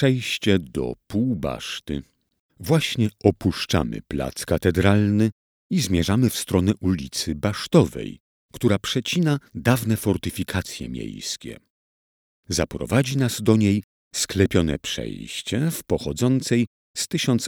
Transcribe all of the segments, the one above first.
przejście do półbaszty. Właśnie opuszczamy plac katedralny i zmierzamy w stronę ulicy Basztowej, która przecina dawne fortyfikacje miejskie. Zaprowadzi nas do niej sklepione przejście w pochodzącej z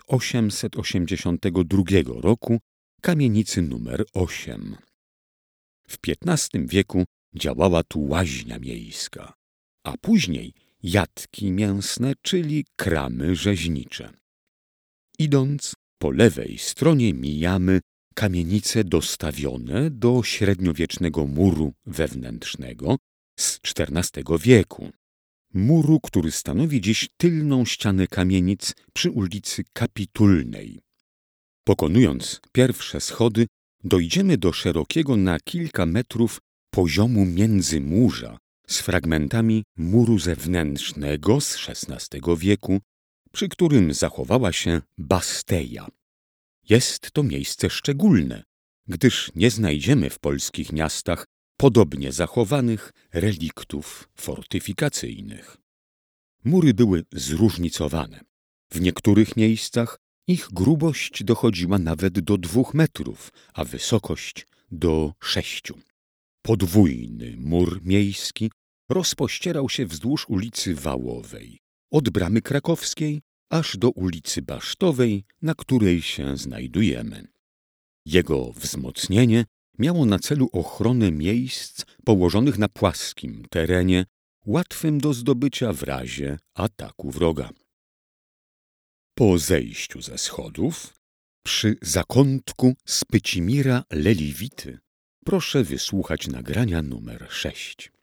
1882 roku kamienicy numer 8. W XV wieku działała tu łaźnia miejska, a później jatki mięsne, czyli kramy rzeźnicze. Idąc po lewej stronie mijamy kamienice dostawione do średniowiecznego muru wewnętrznego z XIV wieku. Muru, który stanowi dziś tylną ścianę kamienic przy ulicy Kapitulnej. Pokonując pierwsze schody, dojdziemy do szerokiego na kilka metrów poziomu międzymurza z fragmentami muru zewnętrznego z XVI wieku, przy którym zachowała się Basteja. Jest to miejsce szczególne, gdyż nie znajdziemy w polskich miastach podobnie zachowanych reliktów fortyfikacyjnych. Mury były zróżnicowane. W niektórych miejscach ich grubość dochodziła nawet do 2 metrów, a wysokość do 6. Podwójny mur miejski rozpościerał się wzdłuż ulicy Wałowej, od Bramy Krakowskiej aż do ulicy Basztowej, na której się znajdujemy. Jego wzmocnienie miało na celu ochronę miejsc położonych na płaskim terenie, łatwym do zdobycia w razie ataku wroga. Po zejściu ze schodów, przy zakątku Spycimira Leliwity, proszę wysłuchać nagrania numer 6.